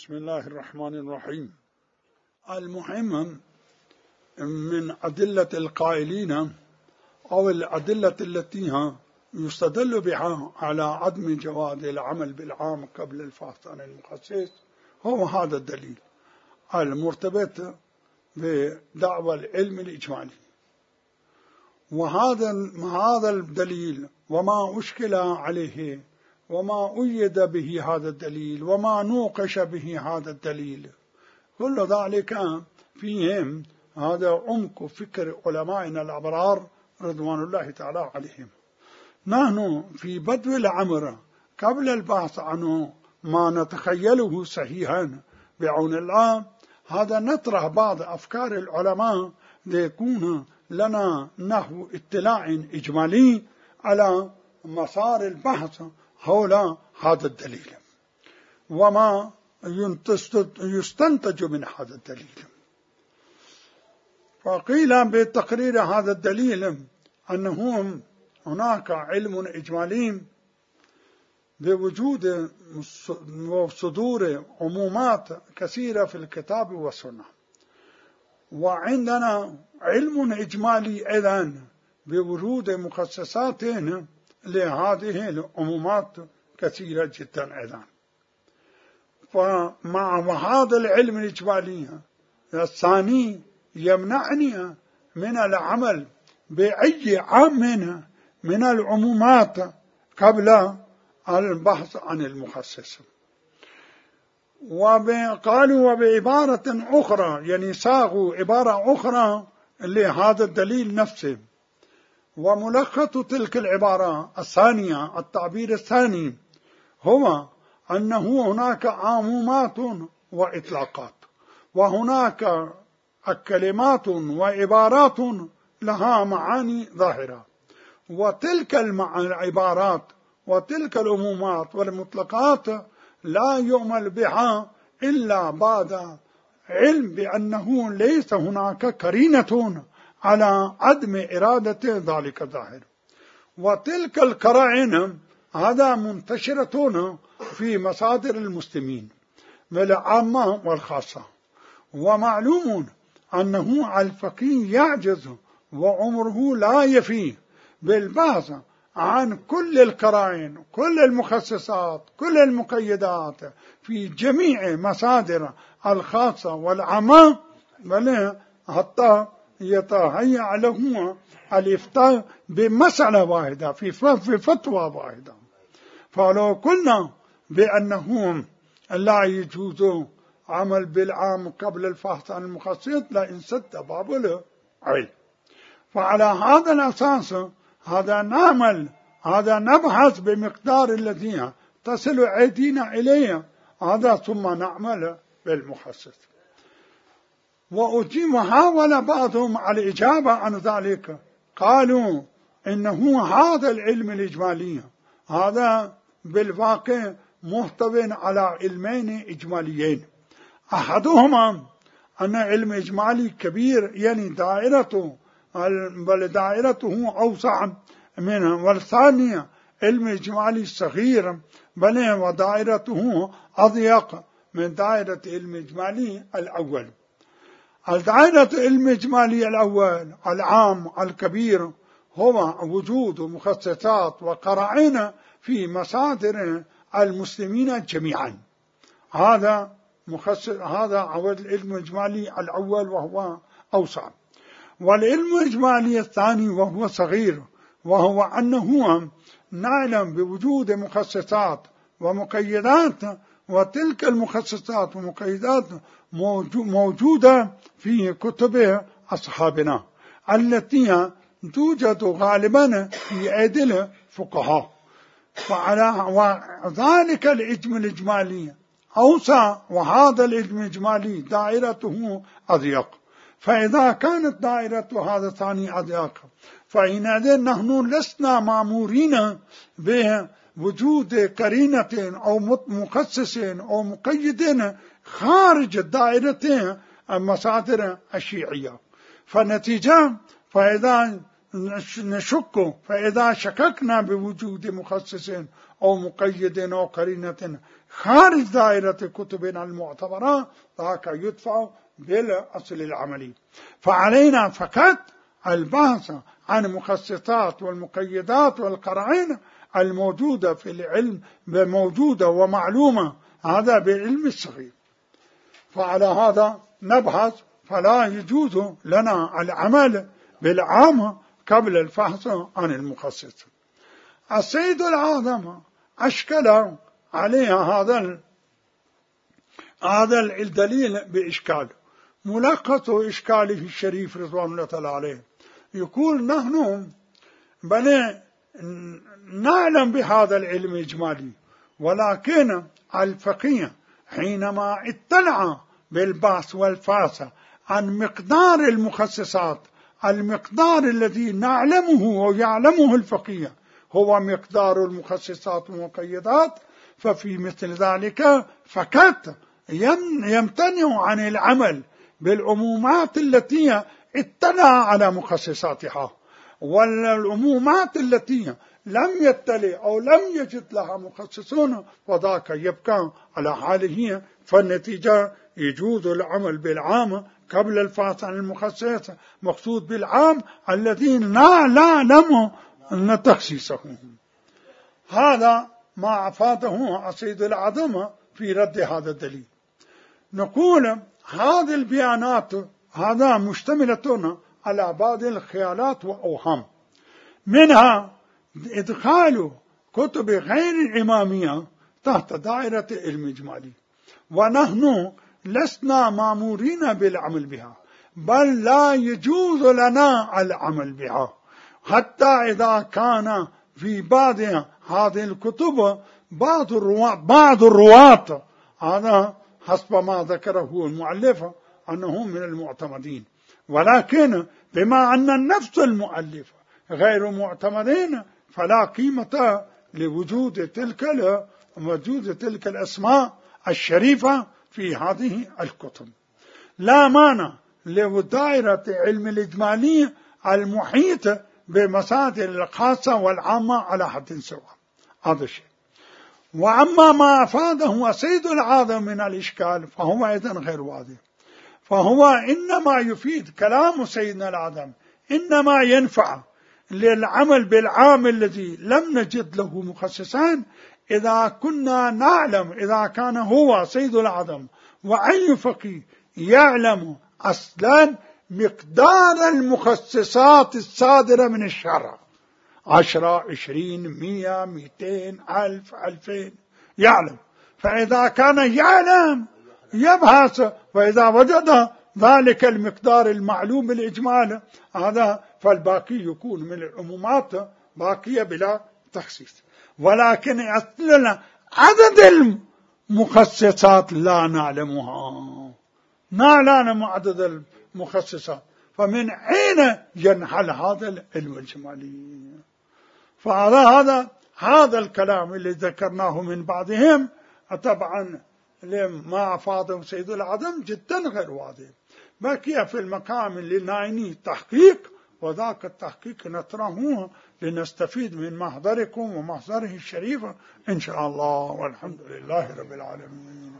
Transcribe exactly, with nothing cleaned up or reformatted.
بسم الله الرحمن الرحيم. المهم من أدلة القائلين أو الأدلة التي يستدل بها على عدم جواز العمل بالعام قبل الفحص عن المخصص هو هذا الدليل المرتبط بدعوى العلم الإجمالي. وهذا هذا الدليل وما أشكل عليه وما أيد به هذا الدليل وما نوقش به هذا الدليل كل ذلك فيهم هذا عمق فكر علمائنا الأبرار رضوان الله تعالى عليهم. نحن في بدو الأمر قبل البحث عنه ما نتخيله صحيحا بعون الله هذا نطرح بعض أفكار العلماء ليكون لنا نحو اطلاع إجمالي على مسار البحث حول هذا الدليل وما يستنتج من هذا الدليل. فقيل بتقرير هذا الدليل أنه هناك علم إجمالي بوجود وصدور عمومات كثيرة في الكتاب والسنة، وعندنا علم إجمالي أيضا بوجود مخصصات لهذه العمومات كثيرة جدا أيضا. فمع هذا العلم الإجمالي الثاني يمنعني من العمل بأي عام من العمومات قبل البحث عن المخصص. وقالوا وبعبارة أخرى يعني صاغوا عبارة أخرى لهذا الدليل نفسه، وملخص تلك العبارة الثانية التعبير الثاني هو أنه هناك عمومات وإطلاقات، وهناك كلمات وعبارات لها معاني ظاهرة، وتلك العبارات وتلك العمومات والمطلقات لا يؤمل بها إلا بعد علم بأنه ليس هناك قرينة على عدم إرادة ذلك الظاهر. وتلك القرائن هذا منتشرة في مصادر المسلمين والعامة والخاصة، ومعلوم أنه الفقيه يعجز وعمره لا يفي بالبحث عن كل القرائن كل المخصصات كل المقيدات في جميع مصادر الخاصة والعامة، بل حتى يتهيأ له الإفتاء بمسألة واحدة في فتوى واحدة. فلو قلنا بأنه لا يجوز عمل بالعام قبل الفحص عن المخصص لانسد باب العلم. فعلى هذا الأساس هذا نعمل هذا نبحث بمقدار الذي تصل أيدينا إليه هذا ثم نعمل بالمخصص. وأجيب حاول بعضهم على الإجابة عن ذلك، قالوا إنه هذا العلم الإجمالي هذا بالواقع محتوى على علمين إجماليين. أحدهما أن علم إجمالي كبير يعني دائرته بل دائرته أوسع منه، والثاني علم إجمالي صغير بل ودائرته أضيق من دائرة علم إجمالي الأول. الدائرة علم إجمالي الأول العام الكبير هو وجود مخصصات وقرائن في مصادر المسلمين جميعا. هذا مخصص هذا هو العلم الإجمالي الأول وهو أوسع. والعلم الإجمالي الثاني وهو صغير وهو أنه نعلم بوجود مخصصات ومقيدات، وتلك المخصصات ومقيدات موجودة في كتب أصحابنا التي توجد غالبا في أيدي الفقهاء. فعلى ذلك العلم الإجمالي أوسع وهذا العلم الإجمالي دائرته أضيق. فإذا كانت دائرة هذا الثاني أضيق فإنذ نحن لسنا مأمورين بوجود قرينة أو مخصص أو مقيد خارج دائرة المصادر الشيعية. فالنتيجة فإذا نشك، فإذا شككنا بوجود مخصص أو مقيد أو قرينة خارج دائرة كتبنا المعتبرة ذاك يدفع بالأصل العملي. فعلينا فقط البحث عن مخصصات والمقيدات والقرائن الموجودة في العلم موجودة ومعلومة، هذا بالعلم الصغير. فعلى هذا نبحث، فلا يجوز لنا العمل بالعام قبل الفحص عن المخصص. السيد العظم أشكل عليها هذا هذا الدليل بإشكال، ملخص إشكاله الشريف رضوان الله تعالى عليه، يقول نحن بل نعلم بهذا العلم الإجمالي، ولكن الفقيه حينما اطلع بالبحث والفحص عن مقدار المخصصات، المقدار الذي نعلمه ويعلمه الفقيه هو مقدار المخصصات والمقيدات، ففي مثل ذلك فقط يمتنع عن العمل بالعمومات التي اطلع على مخصصاتها، والعمومات التي لم يطلع أو لم يجد لها مخصصون وذاك يبقى على حاله. فالنتيجة يجوز العمل بالعام قبل الفحص عن المخصص، مقصود بالعام الذين لا نعلم أن تخصيصهم. هذا ما أفاده السيد العظم في رد هذا الدليل. نقول هذه البيانات هذا مشتملة على بعض الخيالات وأوهام، منها إدخال كتب غير الإمامية تحت دائرة علم إجمالي، ونحن لسنا مأمورين بالعمل بها، بل لا يجوز لنا العمل بها، حتى إذا كان في بعض هذه الكتب بعض الرواة بعض الرواة هذا حسب ما ذكره المؤلف أنهم من المعتمدين، ولكن بما أن النفس المؤلف غير معتمدين فلا قيمة لوجود تلك وجود تلك الأسماء الشريفة في هذه الكتب. لا مانع لدائرة علم الإجمالي المحيط بمصادر الخاصة والعامة على حد سواء، هذا الشيء. وأما ما أفاده السيد العظم من الإشكال فهو أيضا غير واضح، فهو إنما يفيد كلام سيدنا العظم إنما ينفع للعمل بالعام الذي لم نجد له مخصصان إذا كنا نعلم، إذا كان هو سيد العظم وأي فقيه يعلم أصلا مقدار المخصصات الصادرة من الشرع، عشرة عشرين مية مئتين ألف ألفين يعلم. فإذا كان يعلم يبحث، وإذا وجد ذلك المقدار المعلوم بالإجمال هذا فالباقي يكون من العمومات باقية بلا تخصيص. ولكن أصلنا عدد المخصصات لا نعلمها، ما نعلم عدد المخصصات، فمن أين ينحل هذا العلم الجمالي؟ فهذا هذا هذا الكلام اللي ذكرناه من بعضهم طبعا لما أفاده سيد العظم جدا غير واضح، بقي في المقام اللي نايني تحقيق، وذاك التحقيق نطرحه لنستفيد من محضركم ومحضره الشريف إن شاء الله، والحمد لله رب العالمين.